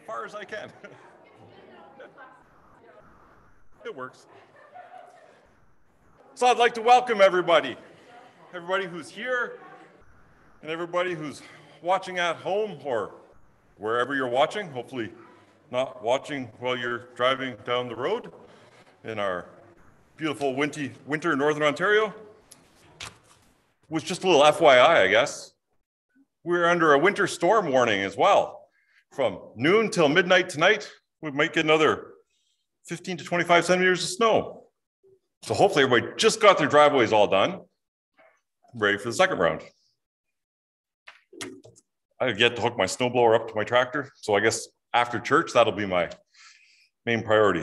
far as I can. It works. So I'd like to welcome everybody who's here and everybody who's watching at home or wherever you're watching, hopefully not watching while you're driving down the road in our beautiful winter Northern Ontario. Was just a little FYI, I guess. We're under a winter storm warning as well. From noon till midnight tonight, we might get another 15 to 25 centimeters of snow. So hopefully everybody just got their driveways all done, ready for the second round. I have yet to hook my snowblower up to my tractor, so I guess after church, that'll be my main priority.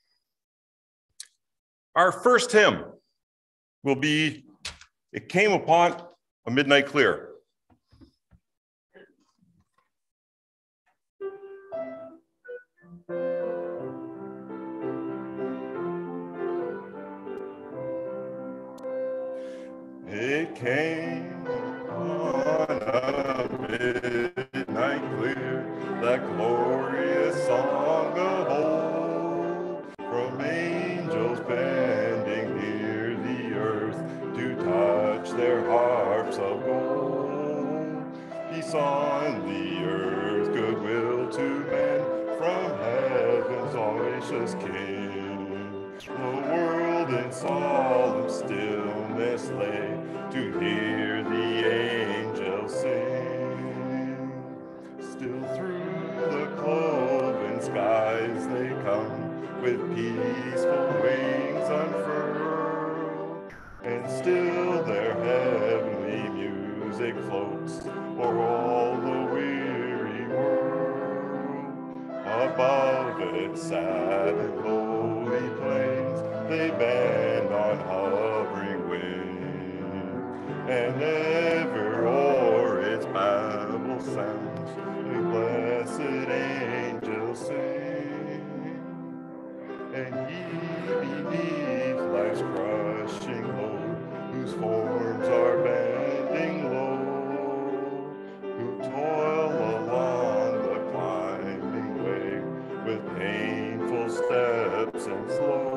Our first hymn will be "It Came Upon a Midnight Clear." It came on a midnight clear, that glorious song of old, from angels bending near the earth to touch their harps of gold. Peace on the earth, goodwill to men, from heaven's gracious King. The world in solemn stillness lay to hear the angels sing. Still through the cloven skies they come, with peaceful wings unfurled, and still their heavenly music floats o'er all the weary world. Above its sad and lowly plains they bend on hovering wing, and ever o'er its babel sounds the blessed angels sing. And ye beneath life's crushing load, whose forms are bending low, who toil along the climbing way with painful steps and slow,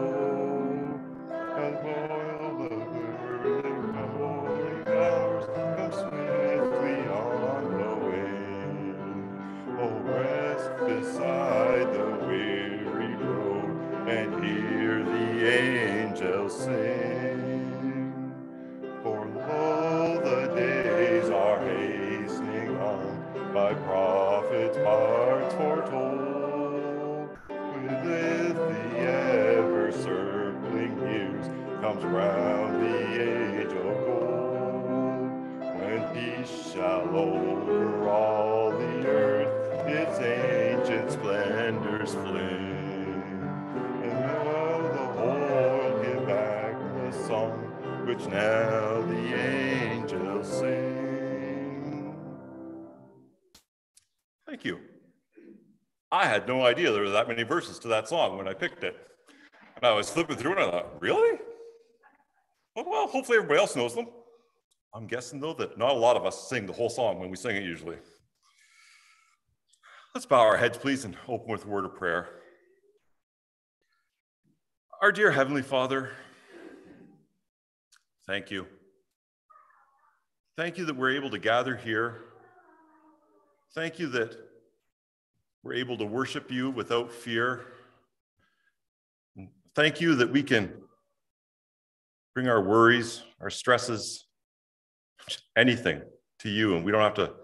and while the burning morning hours come swiftly on the wing, oh, rest beside the weary road and hear the angels sing. For lo, the days are hastening on, by prophets' parts foretold. With the ever-circling years comes round the age of gold, when peace shall over all the earth its ancient splendors fling. And now the whole give back the song which now the angels sing. Thank you. I had no idea there were that many verses to that song when I picked it. And I was flipping through and I thought, really? Well, hopefully everybody else knows them. I'm guessing though that not a lot of us sing the whole song when we sing it usually. Let's bow our heads, please, and open with a word of prayer. Our dear Heavenly Father, thank you. Thank you that we're able to gather here. Thank you that we're able to worship you without fear. And thank you that we can bring our worries, our stresses, anything to you, and we don't have to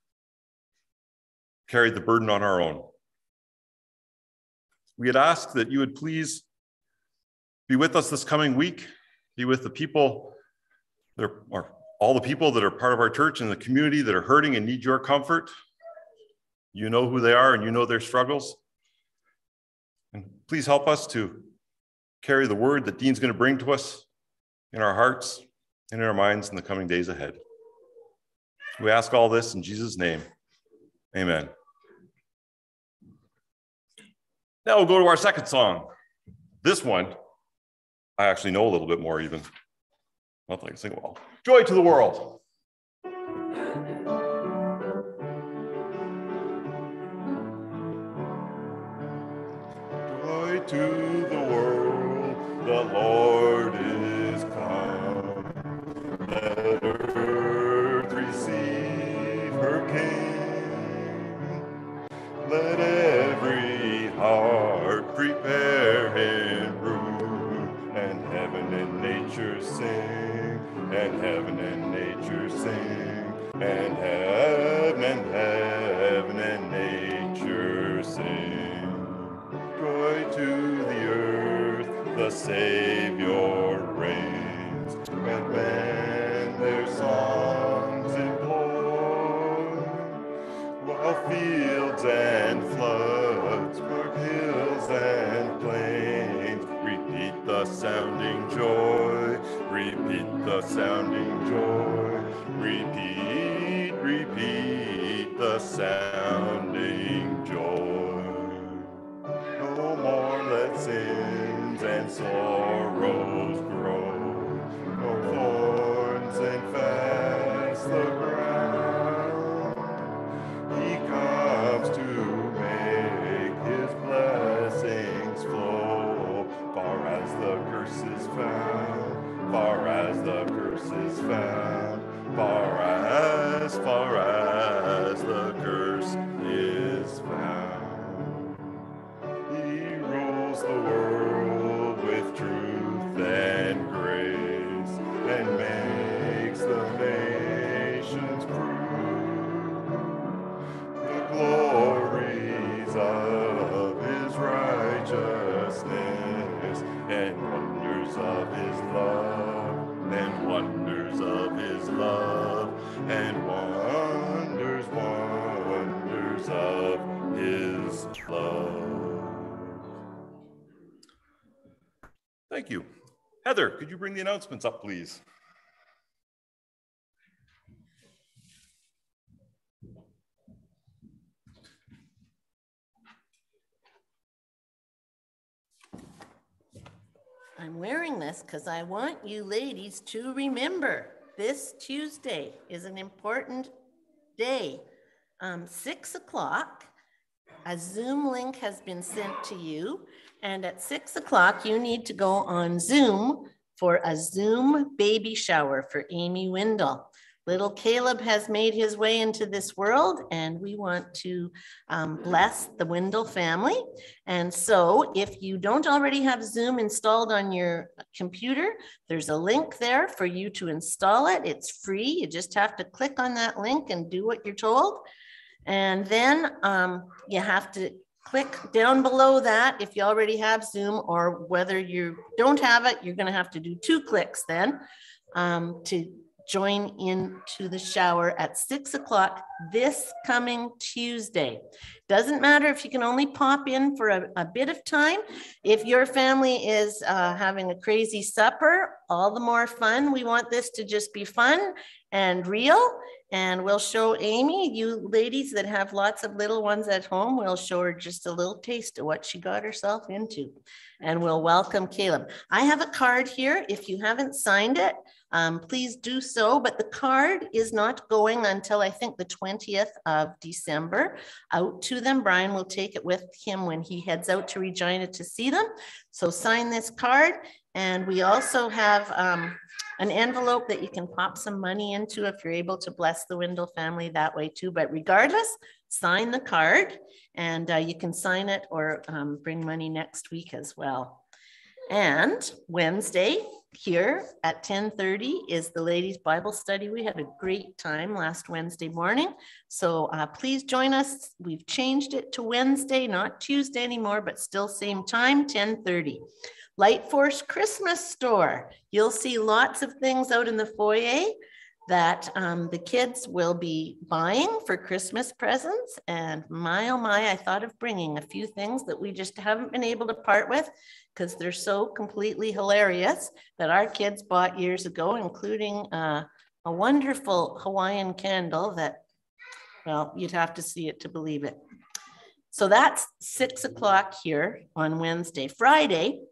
carry the burden on our own. We had asked that you would please be with us this coming week, be with the people that are all the people that are part of our church and the community that are hurting and need your comfort. You know who they are and you know their struggles. And please help us to carry the word that Dean's going to bring to us in our hearts and in our minds in the coming days ahead. We ask all this in Jesus' name. Amen. Now we'll go to our second song. This one, I actually know a little bit more even. Not that I can sing well. Joy to the World. to the world, the Lord is come. Let earth receive her King. Let every heart prepare him room, and heaven and nature sing, and heaven and nature sing, and heaven and nature sing. Joy to the earth, the Savior reigns, and when their songs employ, while fields and floods, mark hills and plains, repeat the sounding joy, repeat the sounding joy, repeat the sounding joy. No more let sins and sorrows grow, no thorns infest the ground. He comes to make his blessings flow, far as the curse is found, far as the curse is found, far as the curse is found. He rules the world with truth and grace, and makes the nations prove the glories of his righteousness, and wonders of his love, and wonders of his love, and wonders of his love. Thank you. Heather, could you bring the announcements up, please? I'm wearing this because I want you ladies to remember this Tuesday is an important day. 6 o'clock, a Zoom link has been sent to you, and at 6 o'clock you need to go on Zoom for a Zoom baby shower for Amy Windle. Little Caleb has made his way into this world, and we want to bless the Windle family. And so if you don't already have Zoom installed on your computer, there's a link there for you to install it. It's free. You just have to click on that link and do what you're told. And then you have to click down below that if you already have Zoom, or whether you don't have it, you're going to have to do 2 clicks then to join into the shower at 6 o'clock this coming Tuesday. Doesn't matter if you can only pop in for a bit of time. If your family is having a crazy supper, all the more fun. We want this to just be fun and real. And we'll show Amy, you ladies that have lots of little ones at home, we'll show her just a little taste of what she got herself into. And we'll welcome Caleb. I have a card here. If you haven't signed it, please do so, but the card is not going until I think the 20th of December out to them. Brian will take it with him when he heads out to Regina to see them. So sign this card. And we also have an envelope that you can pop some money into if you're able to bless the Windle family that way too. But regardless, sign the card, and you can sign it or bring money next week as well. And Wednesday here at 10:30 is the ladies' Bible study. We had a great time last Wednesday morning. So please join us. We've changed it to Wednesday, not Tuesday anymore, but still same time, 10:30. Lightforce Christmas store. You'll see lots of things out in the foyer that the kids will be buying for Christmas presents. And my, oh my, I thought of bringing a few things that we just haven't been able to part with because they're so completely hilarious that our kids bought years ago, including a wonderful Hawaiian candle that, well, you'd have to see it to believe it. So that's 6 o'clock here on Wednesday. Friday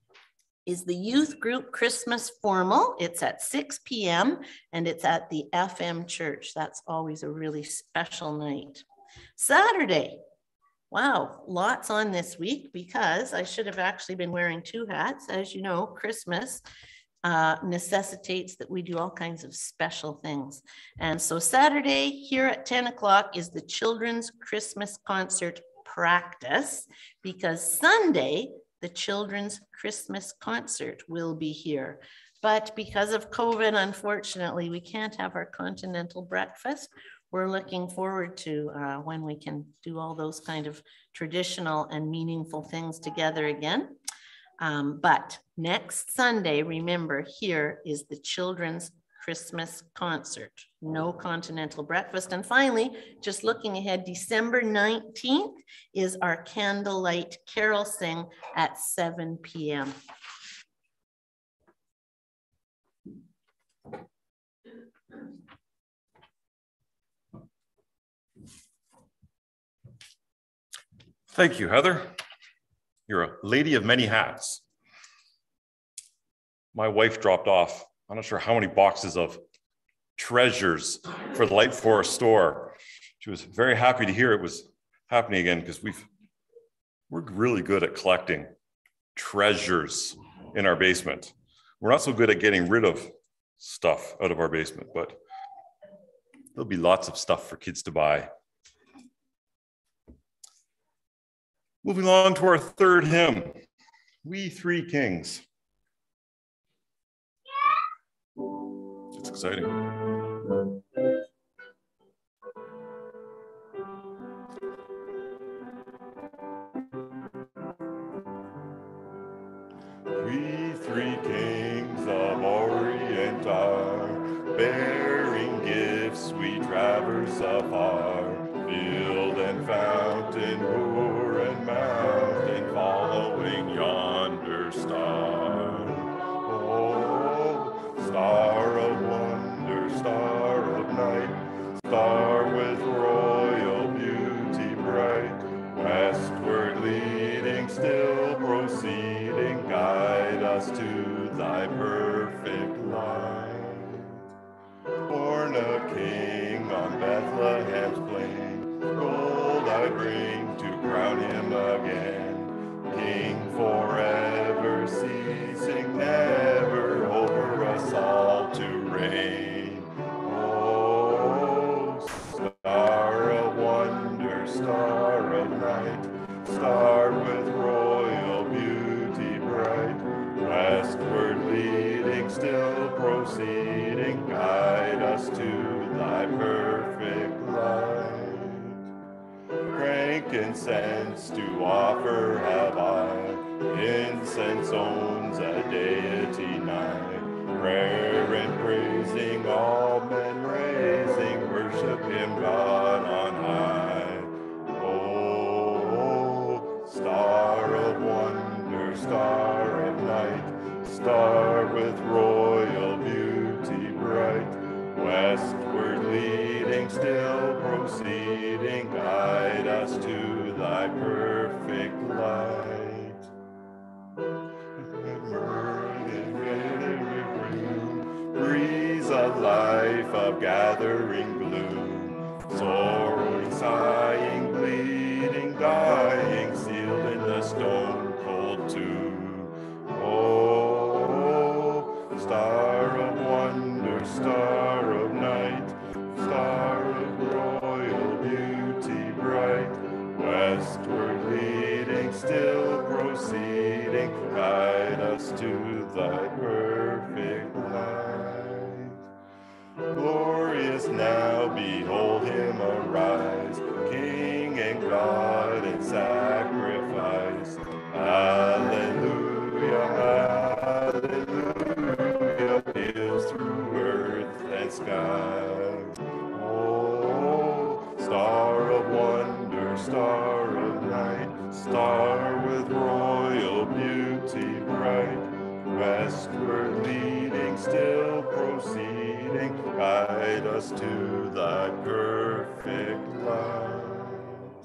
is the youth group Christmas formal. It's at 6 p.m. and it's at the FM church. That's always a really special night. Saturday, Wow, lots on this week because I should have actually been wearing two hats. As you know, Christmas necessitates that we do all kinds of special things. And so Saturday here at 10 o'clock is the Children's Christmas Concert practice, because Sunday, the Children's Christmas Concert will be here. But because of COVID, unfortunately, we can't have our continental breakfast. We're looking forward to when we can do all those kind of traditional and meaningful things together again. But next Sunday, remember, here is the Children's Christmas Concert. No continental breakfast. And finally, just looking ahead, December 19th is our candlelight carol sing at 7 p.m. Thank you, Heather. You're a lady of many hats. My wife dropped off, I'm not sure how many boxes of treasures for the Light Forest store. She was very happy to hear it was happening again, because we're really good at collecting treasures in our basement. We're not so good at getting rid of stuff out of our basement, but there'll be lots of stuff for kids to buy. Moving on to our third hymn, We Three Kings. It's exciting. We three kings of Orient are, bearing gifts we traverse afar, field and fountain, moor and mountain, following yonder star. Oh, star of wonder, star of night, star with royal beauty bright, westward leading, still proceeding, guide us to thy perfect light. Born a king on Bethlehem's plain, gold I bring to crown him again, king forever, ceasing never, over us all to reign. Oh, star of wonder, star of night, star with royal beauty bright, westward leading, still proceeding, guide us to thy perfect light. Frankincense to offer have I, incense owns a deity nigh, prayer and praising, all men raising, worship him God on high. Oh, star of wonder, star of night, star with royal beauty bright, westward leading, still proceeding, guide us to thy perfect light. Breeze of life of gathering gloom, sorrowing, sighing, bleeding, dying, sealed in the stone cold tomb. Oh, star of wonder, star of night, star of royal beauty bright, westward leading, still proceeding, guide us to thy perfect light. Glorious now, behold him arise, King and God in sacrifice. Hallelujah, hallelujah, peals through earth and sky. Oh, star of wonder, star of night, star with royal beauty bright, westward leading, still proceeding, guide us to thy perfect light.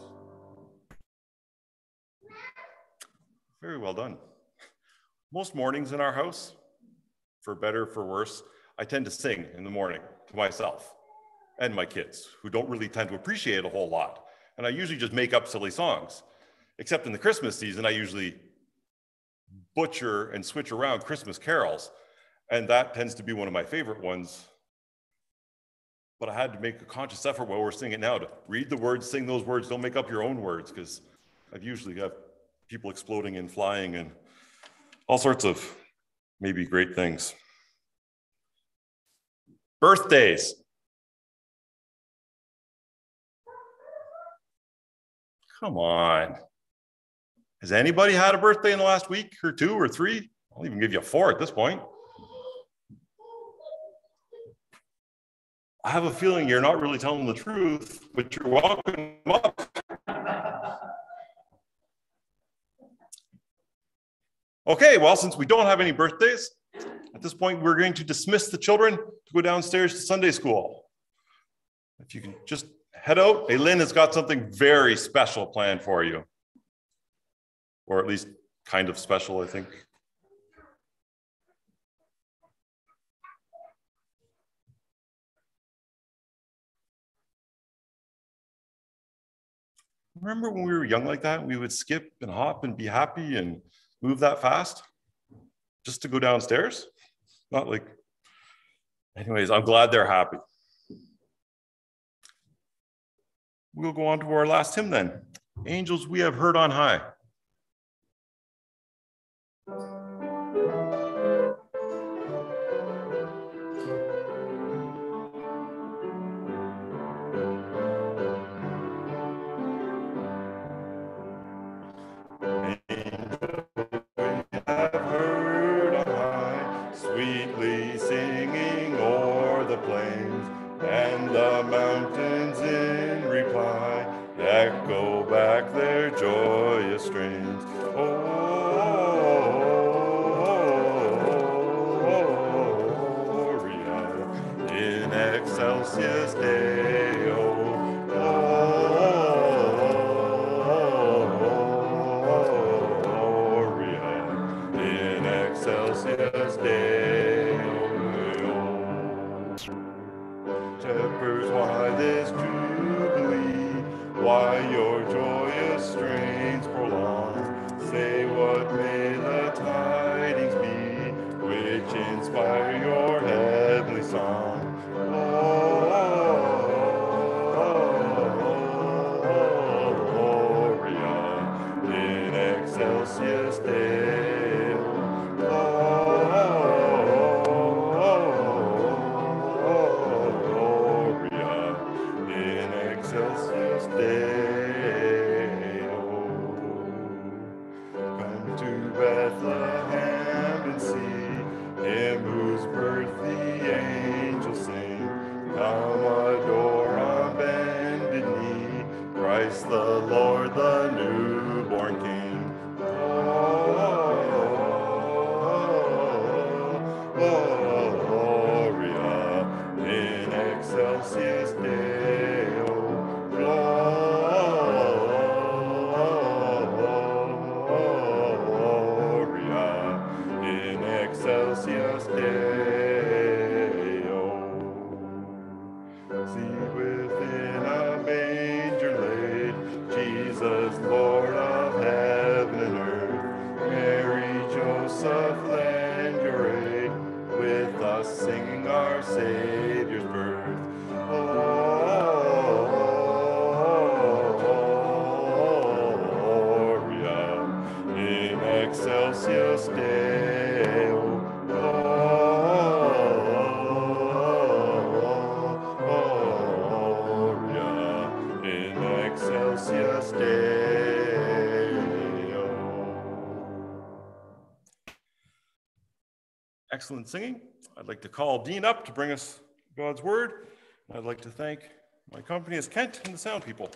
Very well done. Most mornings in our house, for better, for worse, I tend to sing in the morning to myself and my kids, who don't really tend to appreciate a whole lot. and I usually just make up silly songs. Except in the Christmas season, I usually butcher and switch around Christmas carols, and that tends to be one of my favorite ones. But I had to make a conscious effort while we're singing it now to read the words, sing those words, don't make up your own words, because I've usually got people exploding and flying and all sorts of maybe great things. Birthdays. Come on. Has anybody had a birthday in the last week or 2 or 3? I'll even give you 4 at this point. I have a feeling you're not really telling the truth, but you're welcome up. Okay, well, since we don't have any birthdays, at this point, we're going to dismiss the children to go downstairs to Sunday school. If you can just head out, Lynn has got something very special planned for you. Or at least kind of special, I think. Remember when we were young like that? We would skip and hop and be happy and move that fast just to go downstairs? Not like, anyways, I'm glad they're happy. We'll go on to our last hymn then. Angels we have heard on high. Sweetly singing o'er the plains, and the mountains in reply echo back their joyous strains. Gloria in excelsis Deo. Gloria in excelsis Deo. Shepherds, why this jubilee? Why your joyous strains prolong? Say what may the tidings be, which inspire your heavenly song. Gloria in excelsis Deo. Excelsis Deo. Come to Bethlehem and see him whose birth the angels sing. Come adore on bended knee, Christ the Lord, the newborn King. Gloria in excelsis Deo. Gloria in excelsis Deo. See within a manger laid Jesus, Lord of heaven and earth. Mary, Joseph, lend your aid, with us singing our Savior's birth. Gloria in excelsis Deo. Gloria in excelsis Deo. Excellent singing. I'd like to call Dean up to bring us God's word. I'd like to thank my company as Kent and the sound people.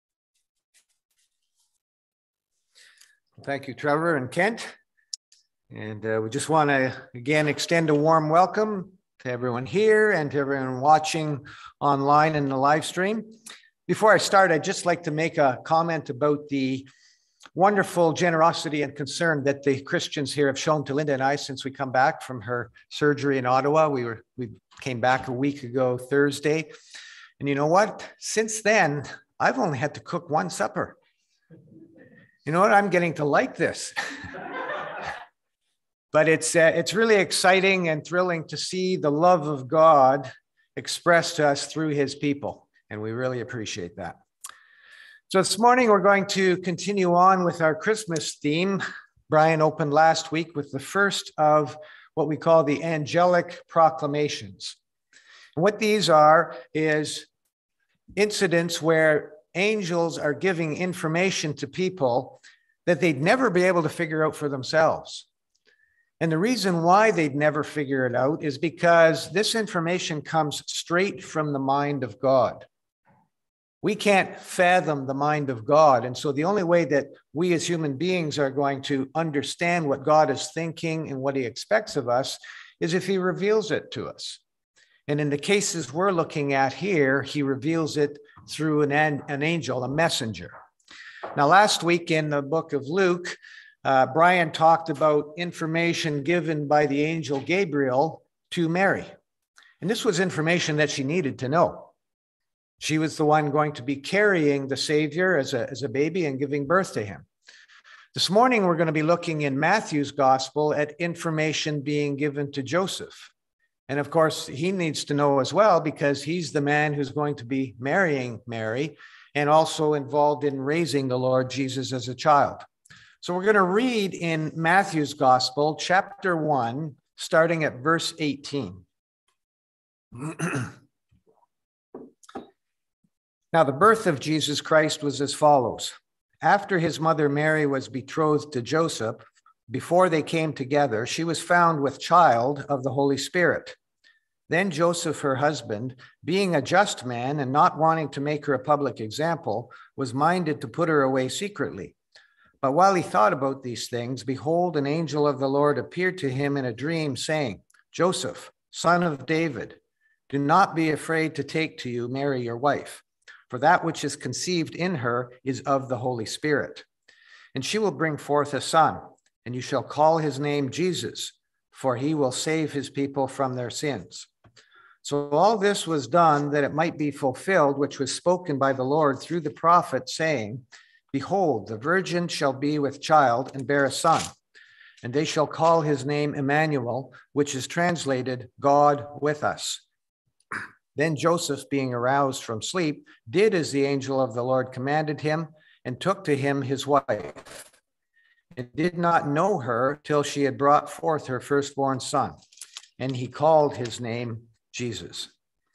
Thank you, Trevor and Kent. And we just want to, again, extend a warm welcome to everyone here and to everyone watching online in the live stream. Before I start, I'd just like to make a comment about the wonderful generosity and concern that the Christians here have shown to Linda and I since we come back from her surgery in Ottawa. We came back a week ago Thursday. And you know what? Since then, I've only had to cook one supper. You know what? I'm getting to like this. But it's really exciting and thrilling to see the love of God expressed to us through his people. And we really appreciate that. So this morning, we're going to continue on with our Christmas theme. Brian opened last week with the first of what we call the angelic proclamations. And what these are is incidents where angels are giving information to people that they'd never be able to figure out for themselves. And the reason why they'd never figure it out is because this information comes straight from the mind of God. We can't fathom the mind of God. And so the only way that we as human beings are going to understand what God is thinking and what he expects of us is if he reveals it to us. And in the cases we're looking at here, he reveals it through an angel, a messenger. Now, last week in the book of Luke, Brian talked about information given by the angel Gabriel to Mary. And this was information that she needed to know. She was the one going to be carrying the Savior as a baby and giving birth to him. This morning, we're going to be looking in Matthew's gospel at information being given to Joseph. And of course, he needs to know as well because he's the man who's going to be marrying Mary and also involved in raising the Lord Jesus as a child. So we're going to read in Matthew's Gospel, chapter 1, starting at verse 18. Now, the birth of Jesus Christ was as follows. After his mother Mary was betrothed to Joseph, before they came together, she was found with child of the Holy Spirit. Then Joseph, her husband, being a just man and not wanting to make her a public example, was minded to put her away secretly. But while he thought about these things, behold, an angel of the Lord appeared to him in a dream, saying, Joseph, son of David, do not be afraid to take to you Mary, your wife, for that which is conceived in her is of the Holy Spirit. And she will bring forth a son, and you shall call his name Jesus, for he will save his people from their sins. So all this was done that it might be fulfilled, which was spoken by the Lord through the prophet, saying, Behold, the virgin shall be with child and bear a son, and they shall call his name Emmanuel, which is translated God with us. Then Joseph, being aroused from sleep, did as the angel of the Lord commanded him, and took to him his wife, and did not know her till she had brought forth her firstborn son, and he called his name Jesus.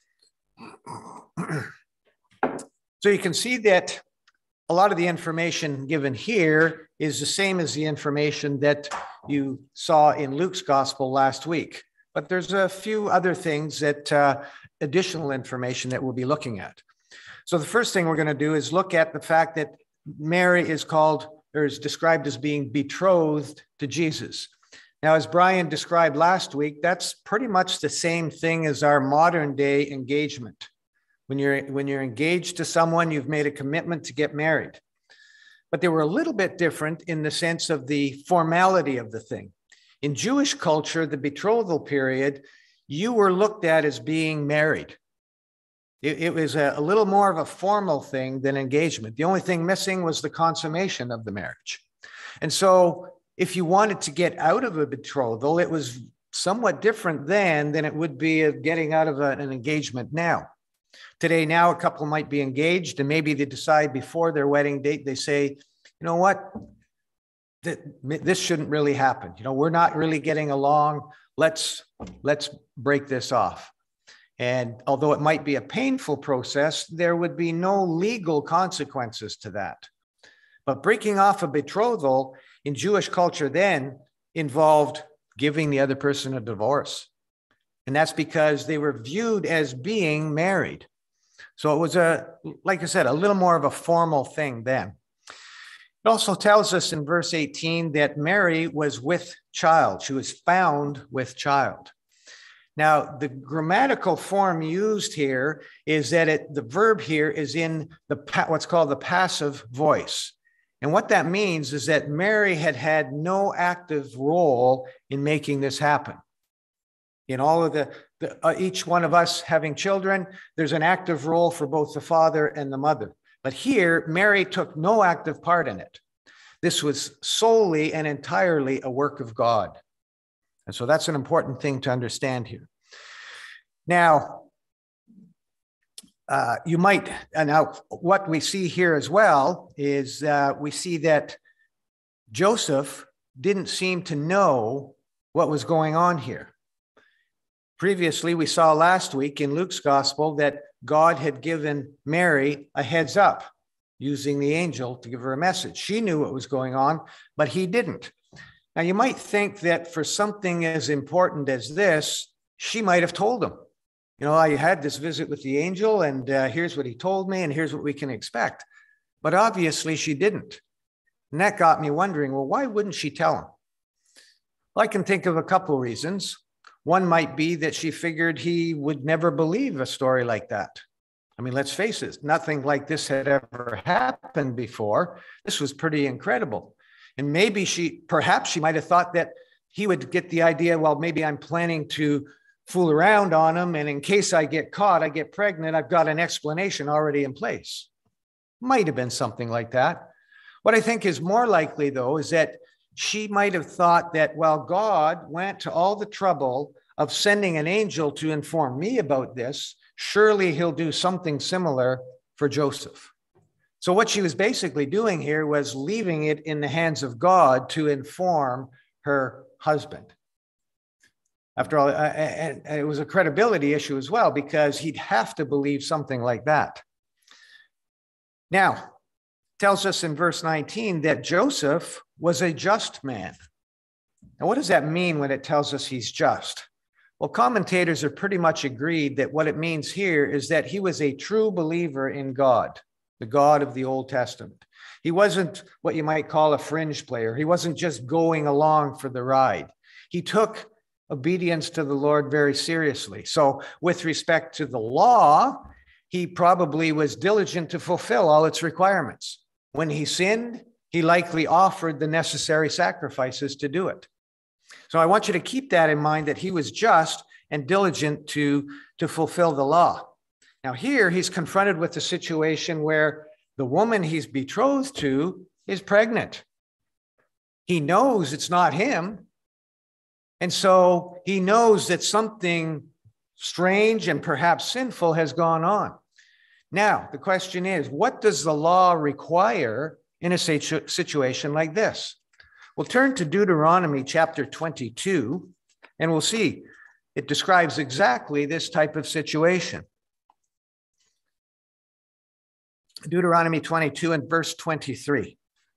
So you can see that a lot of the information given here is the same as the information that you saw in Luke's gospel last week. But there's a few other things that additional information that we'll be looking at. So the first thing we're going to do is look at the fact that Mary is called or is described as being betrothed to Jesus. Now, as Brian described last week, that's pretty much the same thing as our modern day engagement. When you're engaged to someone, you've made a commitment to get married. But they were a little bit different in the sense of the formality of the thing. In Jewish culture, the betrothal period, you were looked at as being married. It was a little more of a formal thing than engagement. The only thing missing was the consummation of the marriage. And so if you wanted to get out of a betrothal, it was somewhat different then than it would be getting out of an engagement now. Today, now a couple might be engaged and maybe they decide before their wedding date, they say, you know what, this shouldn't really happen. You know, we're not really getting along. Let's break this off. And although it might be a painful process, there would be no legal consequences to that. But breaking off a betrothal in Jewish culture then involved giving the other person a divorce. And that's because they were viewed as being married. So it was like I said, a little more of a formal thing then. It also tells us in verse 18 that Mary was with child. She was found with child. Now, the grammatical form used here is that the verb here is in what's called the passive voice. And what that means is that Mary had no active role in making this happen. In all of each one of us having children, there's an active role for both the father and the mother. But here, Mary took no active part in it. This was solely and entirely a work of God. And so that's an important thing to understand here. Now, what we see here as well is we see that Joseph didn't seem to know what was going on here. Previously, we saw last week in Luke's gospel that God had given Mary a heads up using the angel to give her a message. She knew what was going on, but he didn't. Now, you might think that for something as important as this, she might have told him. You know, I had this visit with the angel, and here's what he told me, and here's what we can expect. But obviously, she didn't. And that got me wondering, well, why wouldn't she tell him? Well, I can think of a couple of reasons. One might be that she figured he would never believe a story like that. I mean, let's face it, nothing like this had ever happened before. This was pretty incredible. And perhaps she might have thought that he would get the idea, well, maybe I'm planning to fool around on him, and in case I get caught, I get pregnant, I've got an explanation already in place. Might have been something like that. What I think is more likely, though, is that she might have thought that, well, God went to all the trouble of sending an angel to inform me about this, surely he'll do something similar for Joseph. So what she was basically doing here was leaving it in the hands of God to inform her husband. After all, and it was a credibility issue as well, because he'd have to believe something like that. Now, it tells us in verse 19 that Joseph was a just man. Now, what does that mean when it tells us he's just? Well, commentators are pretty much agreed that what it means here is that he was a true believer in God, the God of the Old Testament. He wasn't what you might call a fringe player. He wasn't just going along for the ride. He took obedience to the Lord very seriously. So with respect to the law, he probably was diligent to fulfill all its requirements. When he sinned, he likely offered the necessary sacrifices to do it. So I want you to keep that in mind, that he was just and diligent to fulfill the law. Now here he's confronted with a situation where the woman he's betrothed to is pregnant. He knows it's not him. And so he knows that something strange and perhaps sinful has gone on. Now, the question is, what does the law require in a situation like this? We'll turn to Deuteronomy chapter 22, and we'll see it describes exactly this type of situation. Deuteronomy 22 and verse 23.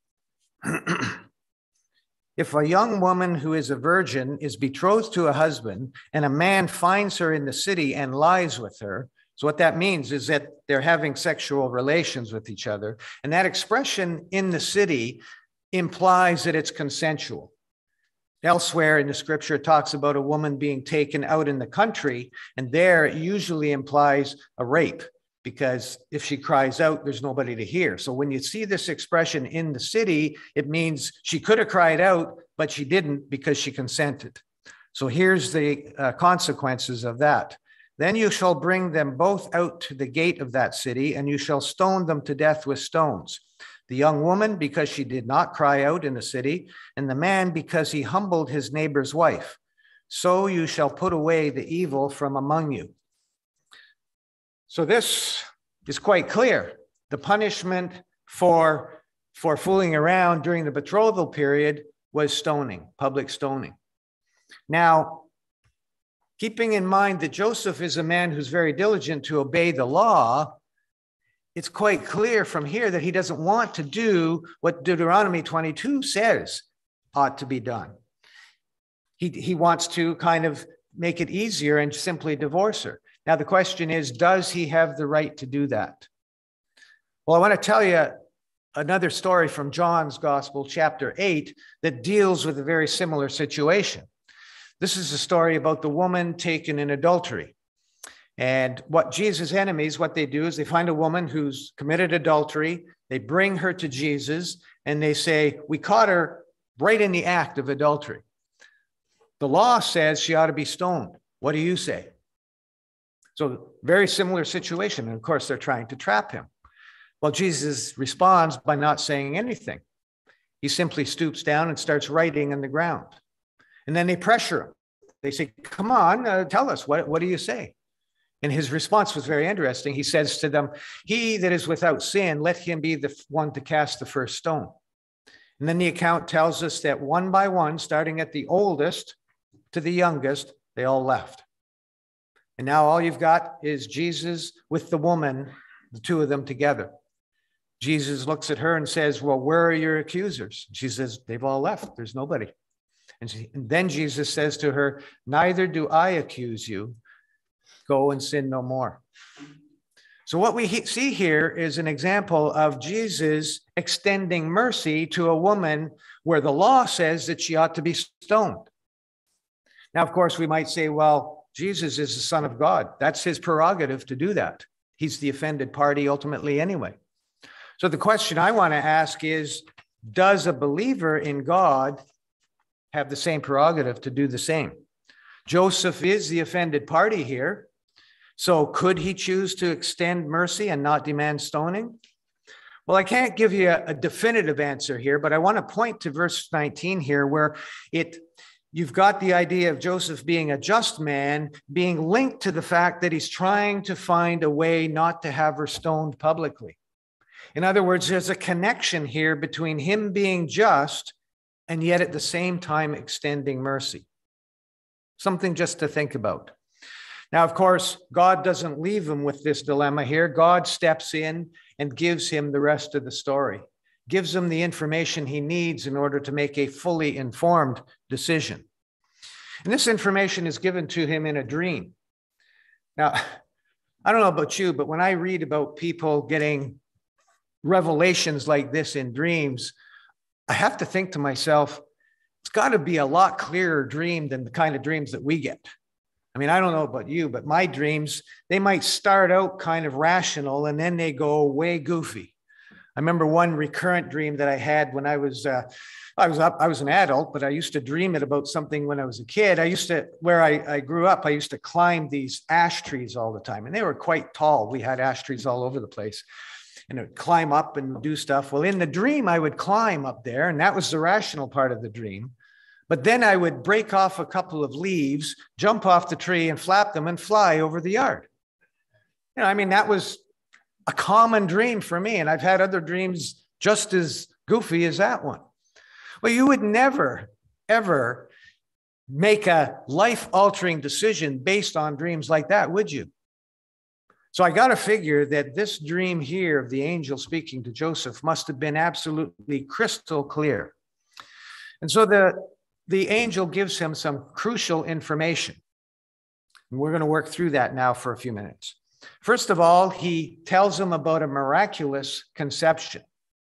If a young woman who is a virgin is betrothed to a husband and a man finds her in the city and lies with her, so what that means is that they're having sexual relations with each other. And that expression in the city implies that it's consensual. Elsewhere in the scripture, it talks about a woman being taken out in the country, and there it usually implies a rape, because if she cries out, there's nobody to hear. So when you see this expression in the city, it means she could have cried out, but she didn't because she consented. So here's the consequences of that. Then you shall bring them both out to the gate of that city, and you shall stone them to death with stones. The young woman, because she did not cry out in the city, and the man, because he humbled his neighbor's wife. So you shall put away the evil from among you. So this is quite clear. The punishment for fooling around during the betrothal period was stoning, public stoning. Now, keeping in mind that Joseph is a man who's very diligent to obey the law, it's quite clear from here that he doesn't want to do what Deuteronomy 22 says ought to be done. He wants to kind of make it easier and simply divorce her. Now, the question is, does he have the right to do that? Well, I want to tell you another story from John's Gospel, chapter 8, that deals with a very similar situation. This is a story about the woman taken in adultery. And what Jesus' enemies, what they do is they find a woman who's committed adultery, they bring her to Jesus, and they say, we caught her right in the act of adultery. The law says she ought to be stoned. What do you say? So very similar situation. And of course, they're trying to trap him. Well, Jesus responds by not saying anything. He simply stoops down and starts writing on the ground. And then they pressure him. They say, come on, tell us, what do you say? And his response was very interesting. He says to them, he that is without sin, let him be the one to cast the first stone. And then the account tells us that one by one, starting at the oldest to the youngest, they all left. And now all you've got is Jesus with the woman, the two of them together. Jesus looks at her and says, well, where are your accusers? She says, they've all left. There's nobody. And then Jesus says to her, neither do I accuse you. Go and sin no more. So what we see here is an example of Jesus extending mercy to a woman where the law says that she ought to be stoned. Now, of course, we might say, well, Jesus is the Son of God. That's his prerogative to do that. He's the offended party ultimately anyway. So the question I want to ask is, does a believer in God have the same prerogative to do the same? Joseph is the offended party here. So could he choose to extend mercy and not demand stoning? Well, I can't give you a definitive answer here, but I want to point to verse 19 here where you've got the idea of Joseph being a just man being linked to the fact that he's trying to find a way not to have her stoned publicly. In other words, there's a connection here between him being just and yet at the same time extending mercy. Something just to think about. Now, of course, God doesn't leave him with this dilemma here. God steps in and gives him the rest of the story, gives him the information he needs in order to make a fully informed decision. And this information is given to him in a dream. Now, I don't know about you, but when I read about people getting revelations like this in dreams, I have to think to myself, it's got to be a lot clearer dream than the kind of dreams that we get. I mean, I don't know about you, but my dreams, they might start out kind of rational and then they go way goofy. I remember one recurrent dream that I had when I was an adult, but I used to dream it about something when I was a kid. Where I grew up, I used to climb these ash trees all the time, and they were quite tall. We had ash trees all over the place. And I would climb up and do stuff. Well, in the dream, I would climb up there, and that was the rational part of the dream. But then I would break off a couple of leaves, jump off the tree and flap them and fly over the yard. You know, I mean, that was a common dream for me. And I've had other dreams just as goofy as that one. Well, you would never, ever make a life-altering decision based on dreams like that, would you? So I got to figure that this dream here of the angel speaking to Joseph must have been absolutely crystal clear. And so the angel gives him some crucial information. And we're going to work through that now for a few minutes. First of all, he tells him about a miraculous conception,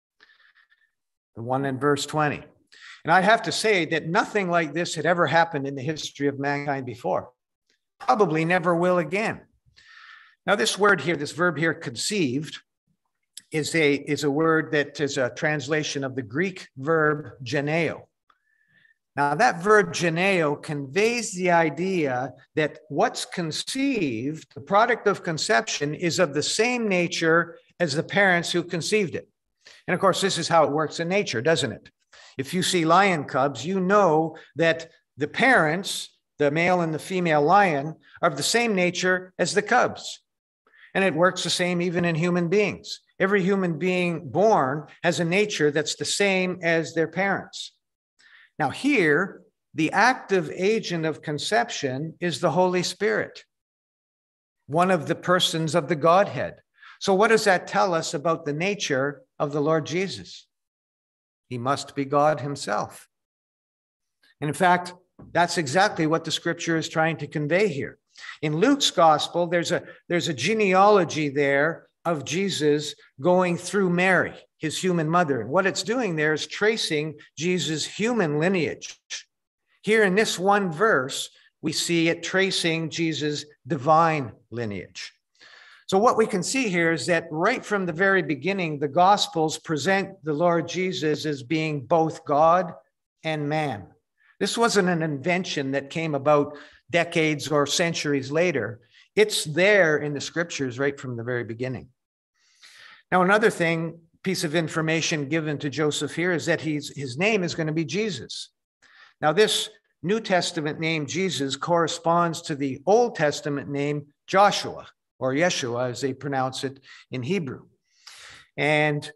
the one in verse 20. And I have to say that nothing like this had ever happened in the history of mankind before. Probably never will again. Now, this word here, this verb here, conceived, is a word that is a translation of the Greek verb geneo. Now, that verb geneo conveys the idea that what's conceived, the product of conception, is of the same nature as the parents who conceived it. And of course, this is how it works in nature, doesn't it? If you see lion cubs, you know that the parents, the male and the female lion, are of the same nature as the cubs. And it works the same even in human beings. Every human being born has a nature that's the same as their parents. Now here, the active agent of conception is the Holy Spirit, one of the persons of the Godhead. So what does that tell us about the nature of the Lord Jesus? He must be God himself. And in fact, that's exactly what the scripture is trying to convey here. In Luke's gospel, there's a genealogy there of Jesus going through Mary, his human mother. And what it's doing there is tracing Jesus' human lineage. Here in this one verse, we see it tracing Jesus' divine lineage. So what we can see here is that right from the very beginning, the Gospels present the Lord Jesus as being both God and man. This wasn't an invention that came about decades or centuries later. It's there in the scriptures right from the very beginning. Now, another piece of information given to Joseph here is that his name is going to be Jesus. Now, this New Testament name Jesus corresponds to the Old Testament name Joshua, or Yeshua, as they pronounce it in Hebrew. And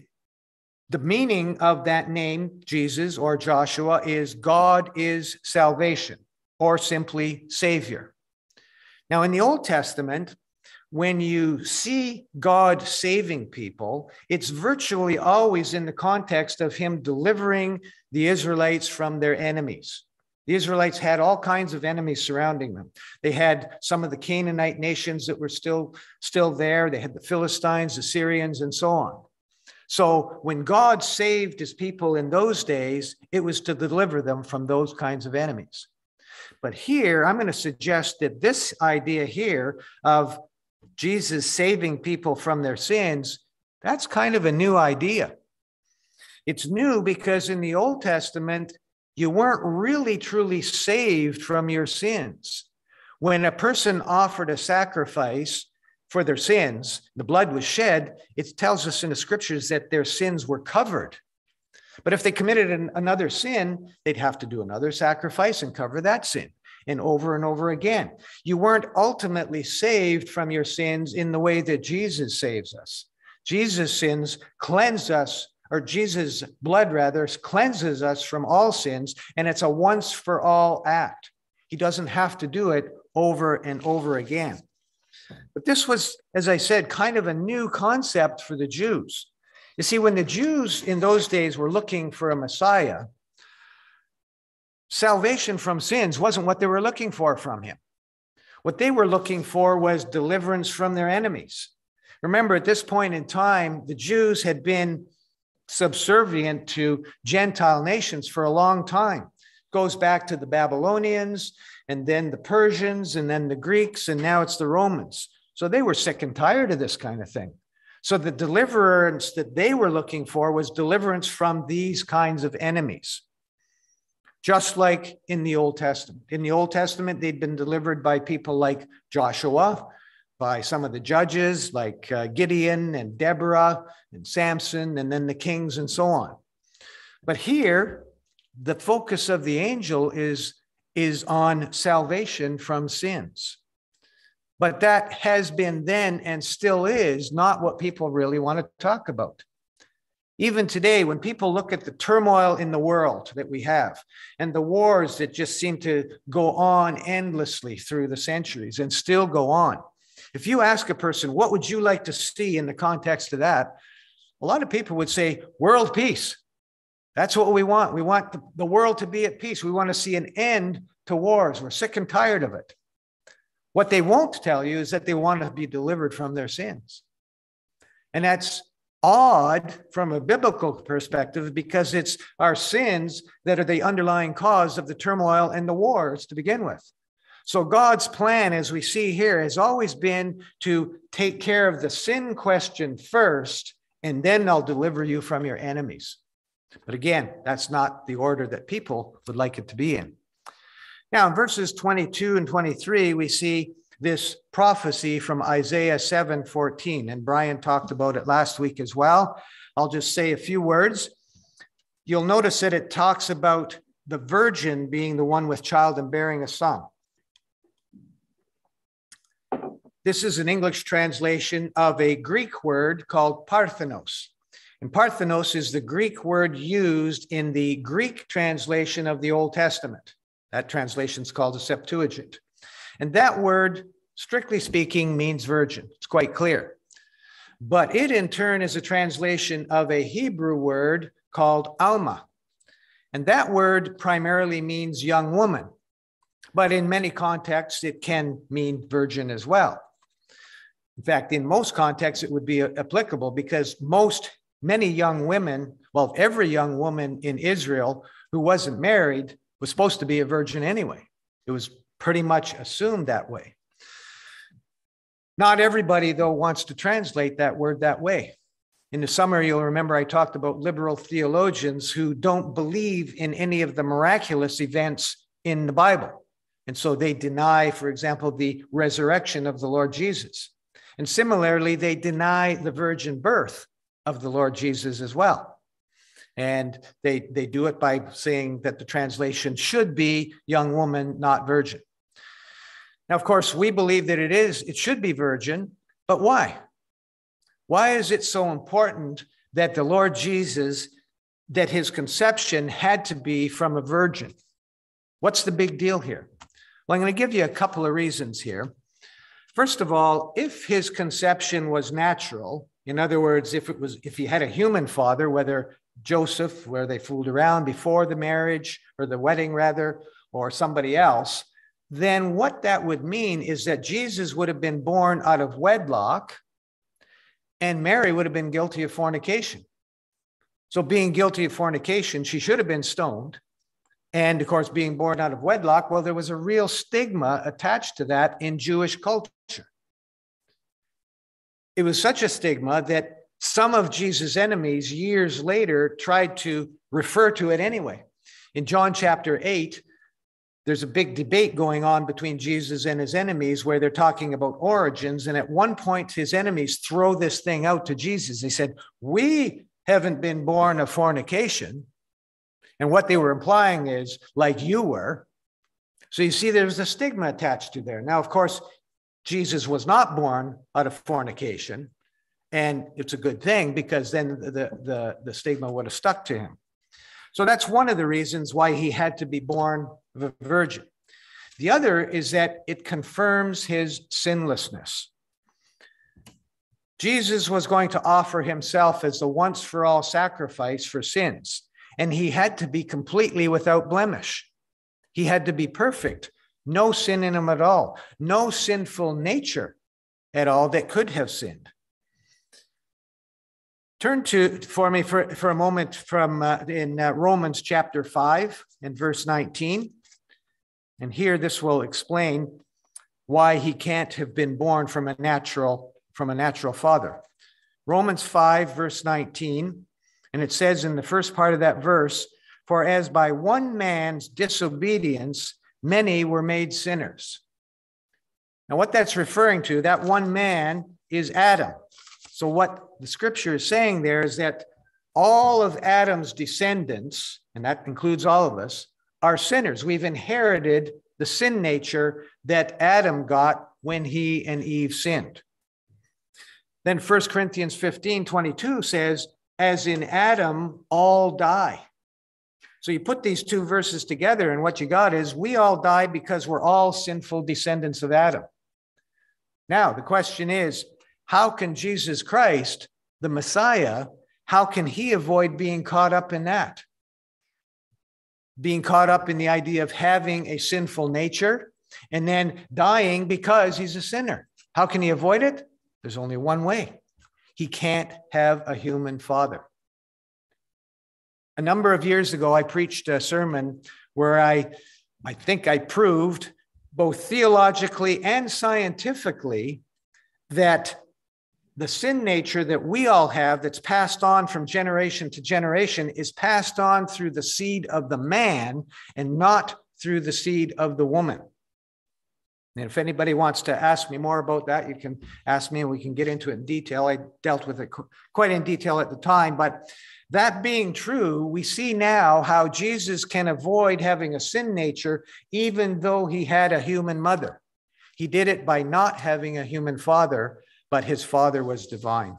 the meaning of that name, Jesus or Joshua, is God is salvation, or simply Savior. Now, in the Old Testament, when you see God saving people, it's virtually always in the context of him delivering the Israelites from their enemies. The Israelites had all kinds of enemies surrounding them. They had some of the Canaanite nations that were still there. They had the Philistines, the Syrians, and so on. So when God saved his people in those days, it was to deliver them from those kinds of enemies. But here, I'm going to suggest that this idea here of Jesus saving people from their sins, that's kind of a new idea. It's new because in the Old Testament, you weren't really truly saved from your sins. When a person offered a sacrifice for their sins, the blood was shed, it tells us in the scriptures that their sins were covered. But if they committed another sin, they'd have to do another sacrifice and cover that sin, and over again. You weren't ultimately saved from your sins in the way that Jesus saves us. Jesus' sins cleanse us, or Jesus' blood rather, cleanses us from all sins, and it's a once for all act. He doesn't have to do it over and over again. But this was, as I said, kind of a new concept for the Jews. You see, when the Jews in those days were looking for a Messiah, salvation from sins wasn't what they were looking for from him. What they were looking for was deliverance from their enemies. Remember, at this point in time, the Jews had been subservient to Gentile nations for a long time. It goes back to the Babylonians, and then the Persians, and then the Greeks, and now it's the Romans. So they were sick and tired of this kind of thing. So the deliverance that they were looking for was deliverance from these kinds of enemies. Just like in the Old Testament. In the Old Testament, they'd been delivered by people like Joshua, by some of the judges like Gideon and Deborah and Samson, and then the kings and so on. But here, the focus of the angel is on salvation from sins. But that has been then and still is not what people really want to talk about. Even today, when people look at the turmoil in the world that we have and the wars that just seem to go on endlessly through the centuries and still go on, if you ask a person, what would you like to see in the context of that? A lot of people would say, world peace. That's what we want. We want the world to be at peace. We want to see an end to wars. We're sick and tired of it. What they won't tell you is that they want to be delivered from their sins. And that's odd from a biblical perspective because it's our sins that are the underlying cause of the turmoil and the wars to begin with. So God's plan, as we see here, has always been to take care of the sin question first, and then I'll deliver you from your enemies. But again, that's not the order that people would like it to be in. Now, in verses 22 and 23, we see this prophecy from Isaiah 7:14, and Brian talked about it last week as well. I'll just say a few words. You'll notice that it talks about the virgin being the one with child and bearing a son. This is an English translation of a Greek word called parthenos. And parthenos is the Greek word used in the Greek translation of the Old Testament. That translation is called the Septuagint. And that word, strictly speaking, means virgin. It's quite clear. But it in turn is a translation of a Hebrew word called Alma. And that word primarily means young woman. But in many contexts, it can mean virgin as well. In fact, in most contexts, it would be applicable because many young women, well, every young woman in Israel who wasn't married was supposed to be a virgin anyway. It was pretty much assumed that way. Not everybody, though, wants to translate that word that way. In the summer, you'll remember I talked about liberal theologians who don't believe in any of the miraculous events in the Bible. And so they deny, for example, the resurrection of the Lord Jesus. And similarly, they deny the virgin birth of the Lord Jesus as well. And they do it by saying that the translation should be young woman, not virgin. Now, of course, we believe that it should be virgin, but why? Why is it so important that the Lord Jesus, that his conception had to be from a virgin? What's the big deal here? Well, I'm going to give you a couple of reasons here. First of all, if his conception was natural, in other words, if he had a human father, whether Joseph, where they fooled around before the marriage or the wedding rather, or somebody else, then what that would mean is that Jesus would have been born out of wedlock and Mary would have been guilty of fornication. So being guilty of fornication, she should have been stoned. And of course, being born out of wedlock, well, there was a real stigma attached to that in Jewish culture. It was such a stigma that some of Jesus' enemies years later tried to refer to it anyway. In John chapter 8, there's a big debate going on between Jesus and his enemies where they're talking about origins. And at one point, his enemies throw this thing out to Jesus. They said, "We haven't been born of fornication." And what they were implying is, like you were. So you see, there's a stigma attached to there. Now, of course, Jesus was not born out of fornication. And it's a good thing because then the stigma would have stuck to him. So that's one of the reasons why he had to be born of a virgin. The other is that it confirms his sinlessness. Jesus was going to offer himself as the once-for-all sacrifice for sins, and he had to be completely without blemish. He had to be perfect, no sin in him at all, no sinful nature at all that could have sinned. Turn for me for a moment from in Romans chapter 5 and verse 19. And here this will explain why he can't have been born from a natural father. Romans 5 verse 19, and it says in the first part of that verse, "For as by one man's disobedience many were made sinners." Now what that's referring to, that one man is Adam. So what the scripture is saying there is that all of Adam's descendants, and that includes all of us, are sinners. We've inherited the sin nature that Adam got when he and Eve sinned. Then 1 Corinthians 15:22 says, "As in Adam, all die." So you put these two verses together, and what you got is we all die because we're all sinful descendants of Adam. Now, the question is, how can Jesus Christ, the Messiah, how can he avoid being caught up in that? Being caught up in the idea of having a sinful nature and then dying because he's a sinner. How can he avoid it? There's only one way. He can't have a human father. A number of years ago, I preached a sermon where I think I proved both theologically and scientifically that the sin nature that we all have that's passed on from generation to generation is passed on through the seed of the man and not through the seed of the woman. And if anybody wants to ask me more about that, you can ask me and we can get into it in detail. I dealt with it quite in detail at the time. But that being true, we see now how Jesus can avoid having a sin nature even though he had a human mother. He did it by not having a human father, but his father was divine.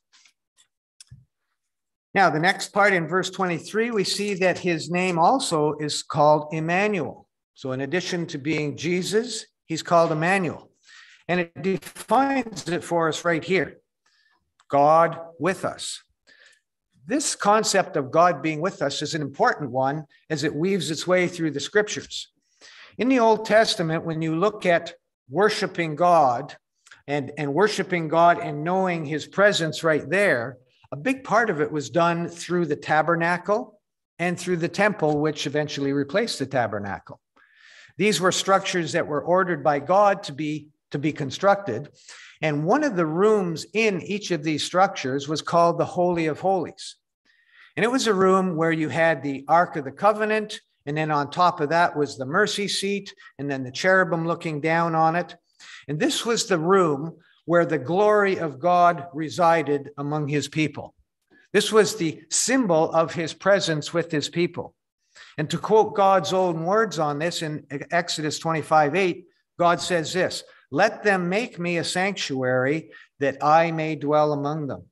Now, the next part in verse 23, we see that his name also is called Emmanuel. So in addition to being Jesus, he's called Emmanuel. And it defines it for us right here. God with us. This concept of God being with us is an important one as it weaves its way through the scriptures. In the Old Testament, when you look at worshiping God, and worshiping God and knowing his presence right there, a big part of it was done through the tabernacle and through the temple, which eventually replaced the tabernacle. These were structures that were ordered by God to be constructed. And one of the rooms in each of these structures was called the Holy of Holies. And it was a room where you had the Ark of the Covenant, and then on top of that was the mercy seat, and then the cherubim looking down on it. And this was the room where the glory of God resided among his people. This was the symbol of his presence with his people. And to quote God's own words on this in Exodus 25:8, God says this, "Let them make me a sanctuary that I may dwell among them."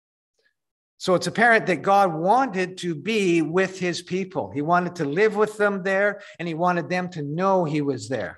So it's apparent that God wanted to be with his people. He wanted to live with them there, and he wanted them to know he was there.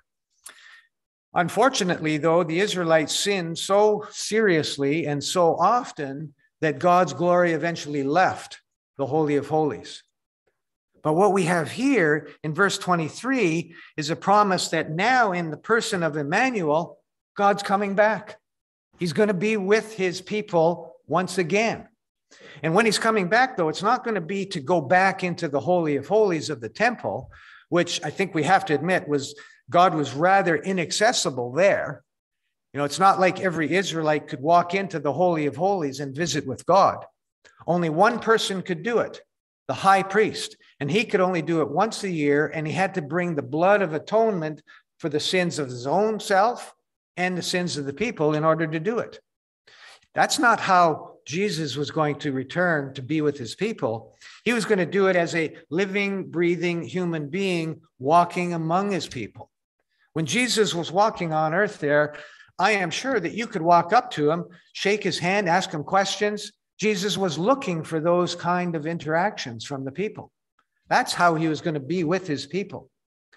Unfortunately, though, the Israelites sinned so seriously and so often that God's glory eventually left the Holy of Holies. But what we have here in verse 23 is a promise that now in the person of Emmanuel, God's coming back. He's going to be with his people once again. And when he's coming back, though, it's not going to be to go back into the Holy of Holies of the temple, which I think we have to admit God was rather inaccessible there. You know, it's not like every Israelite could walk into the Holy of Holies and visit with God. Only one person could do it, the high priest. And he could only do it once a year, and he had to bring the blood of atonement for the sins of his own self and the sins of the people in order to do it. That's not how Jesus was going to return to be with his people. He was going to do it as a living, breathing human being walking among his people. When Jesus was walking on earth there, I am sure that you could walk up to him, shake his hand, ask him questions. Jesus was looking for those kind of interactions from the people. That's how he was going to be with his people.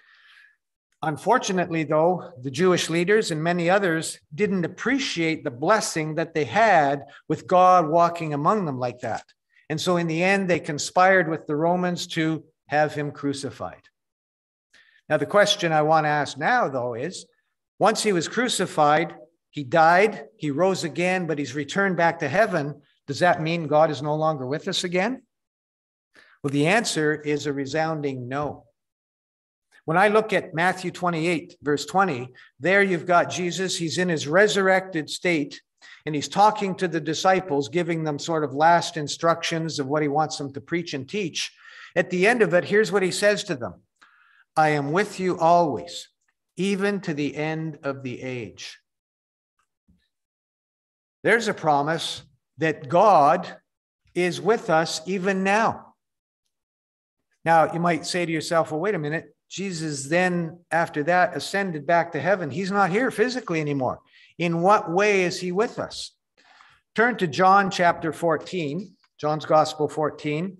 Unfortunately, though, the Jewish leaders and many others didn't appreciate the blessing that they had with God walking among them like that. And so in the end, they conspired with the Romans to have him crucified. Now, the question I want to ask now, though, is once he was crucified, he died, he rose again, but he's returned back to heaven. Does that mean God is no longer with us again? Well, the answer is a resounding no. When I look at Matthew 28, verse 20, there you've got Jesus. He's in his resurrected state, and he's talking to the disciples, giving them sort of last instructions of what he wants them to preach and teach. At the end of it, here's what he says to them. I am with you always, even to the end of the age. There's a promise that God is with us even now. Now, you might say to yourself, well, wait a minute. Jesus then, after that, ascended back to heaven. He's not here physically anymore. In what way is he with us? Turn to John chapter 14, John's Gospel 14,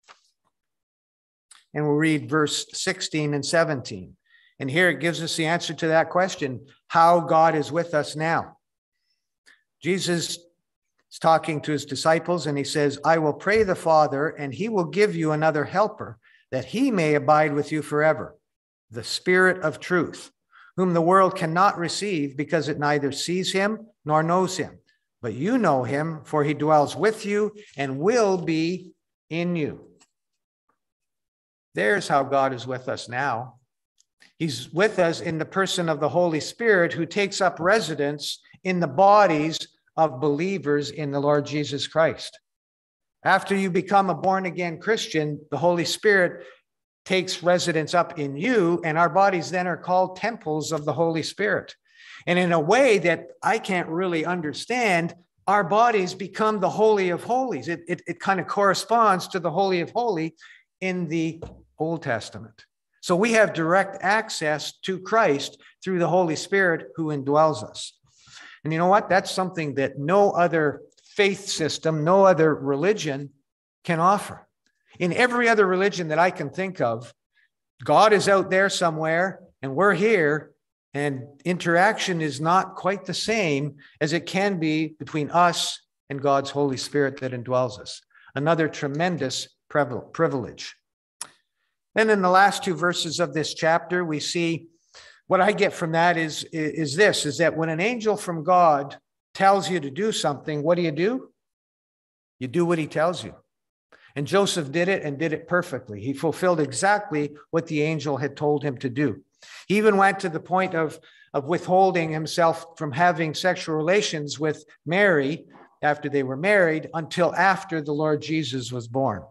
and we'll read verse 16 and 17. And here it gives us the answer to that question, how God is with us now. Jesus is talking to his disciples, and he says, I will pray the Father, and he will give you another helper, that he may abide with you forever. The Spirit of truth, whom the world cannot receive because it neither sees him nor knows him. But you know him, for he dwells with you and will be in you. There's how God is with us now. He's with us in the person of the Holy Spirit, who takes up residence in the bodies of believers in the Lord Jesus Christ. After you become a born-again Christian, the Holy Spirit takes residence up in you, and our bodies then are called temples of the Holy Spirit. And in a way that I can't really understand, our bodies become the Holy of Holies. It kind of corresponds to the Holy of Holies in the Old Testament. So we have direct access to Christ through the Holy Spirit who indwells us. And you know what? That's something that no other faith system, no other religion can offer. In every other religion that I can think of, God is out there somewhere and we're here, and interaction is not quite the same as it can be between us and God's Holy Spirit that indwells us. Another tremendous privilege. Then in the last two verses of this chapter, we see what I get from that is that when an angel from God tells you to do something, what do? You do what he tells you. And Joseph did it and did it perfectly. He fulfilled exactly what the angel had told him to do. He even went to the point of withholding himself from having sexual relations with Mary after they were married until after the Lord Jesus was born.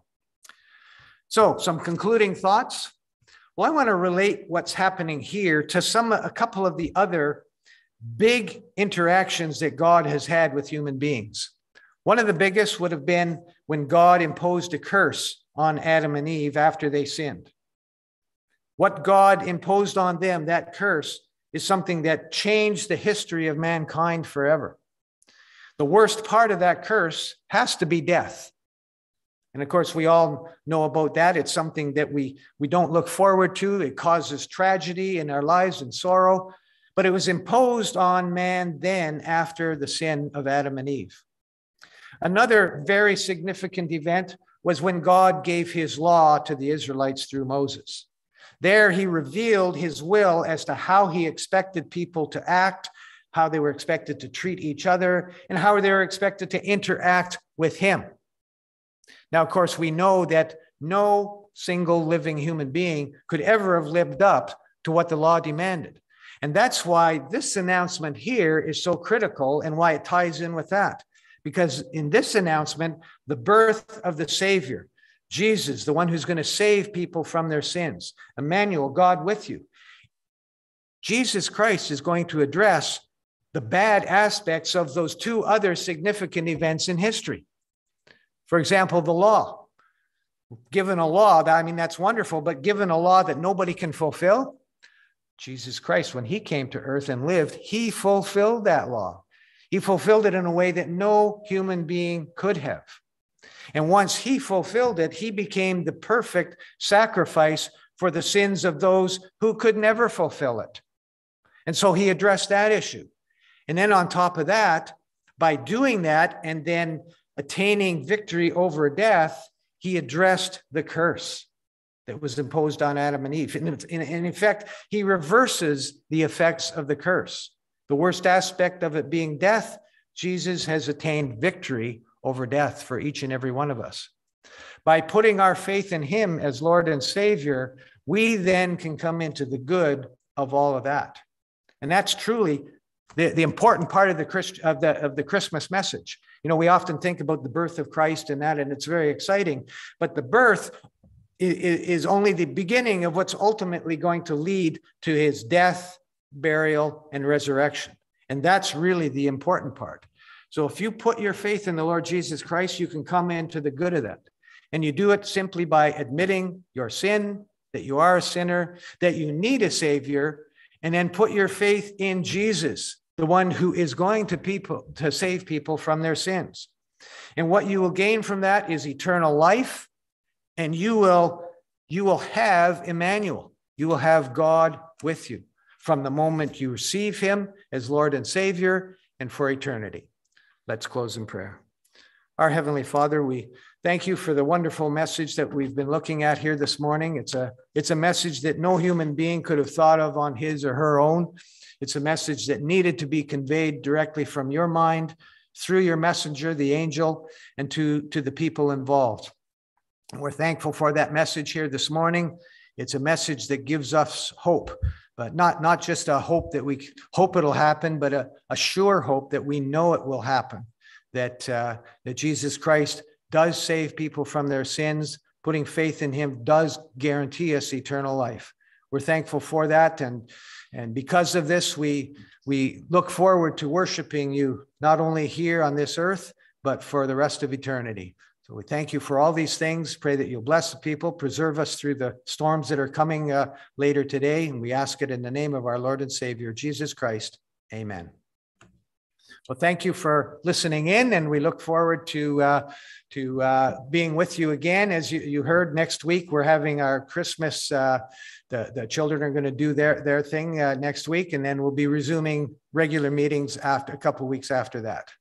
So, some concluding thoughts. Well, I want to relate what's happening here to a couple of the other big interactions that God has had with human beings. One of the biggest would have been when God imposed a curse on Adam and Eve after they sinned. What God imposed on them, that curse, is something that changed the history of mankind forever. The worst part of that curse has to be death. And of course, we all know about that. It's something that we don't look forward to. It causes tragedy in our lives and sorrow. But it was imposed on man then after the sin of Adam and Eve. Another very significant event was when God gave his law to the Israelites through Moses. There he revealed his will as to how he expected people to act, how they were expected to treat each other, and how they were expected to interact with him. Now, of course, we know that no single living human being could ever have lived up to what the law demanded. And that's why this announcement here is so critical and why it ties in with that. Because in this announcement, the birth of the Savior, Jesus, the one who's going to save people from their sins, Emmanuel, God with you. Jesus Christ is going to address the bad aspects of those two other significant events in history. For example, the law. Given a law, that's wonderful, but given a law that nobody can fulfill, Jesus Christ, when he came to earth and lived, he fulfilled that law. He fulfilled it in a way that no human being could have. And once he fulfilled it, he became the perfect sacrifice for the sins of those who could never fulfill it. And so he addressed that issue. And then on top of that, by doing that and then attaining victory over death, he addressed the curse that was imposed on Adam and Eve. And in effect, he reverses the effects of the curse. The worst aspect of it being death, Jesus has attained victory over death for each and every one of us. By putting our faith in him as Lord and Savior, we then can come into the good of all of that. And that's truly the important part of the Christmas message. You know, we often think about the birth of Christ and that, and it's very exciting. But the birth is only the beginning of what's ultimately going to lead to his death, burial, and resurrection. And that's really the important part. So if you put your faith in the Lord Jesus Christ, you can come into the good of that. And you do it simply by admitting your sin, that you are a sinner, that you need a Savior, and then put your faith in Jesus, the one who is going to save people from their sins. And what you will gain from that is eternal life, and you will have Emmanuel. You will have God with you from the moment you receive him as Lord and Savior and for eternity. Let's close in prayer. Our Heavenly Father, we thank you for the wonderful message that we've been looking at here this morning. It's a message that no human being could have thought of on his or her own. It's a message that needed to be conveyed directly from your mind through your messenger, the angel, and to the people involved. And we're thankful for that message here this morning. It's a message that gives us hope, but not just a hope that we hope it'll happen, but a sure hope that we know it will happen, that Jesus Christ does save people from their sins. Putting faith in him does guarantee us eternal life. We're thankful for that. And because of this, we look forward to worshiping you, not only here on this earth, but for the rest of eternity. So we thank you for all these things. Pray that you'll bless the people, preserve us through the storms that are coming later today. And we ask it in the name of our Lord and Savior, Jesus Christ. Amen. Well, thank you for listening in, and we look forward to being with you again. As you heard, next week we're having our Christmas. The children are going to do their thing next week, and then we'll be resuming regular meetings after a couple of weeks after that.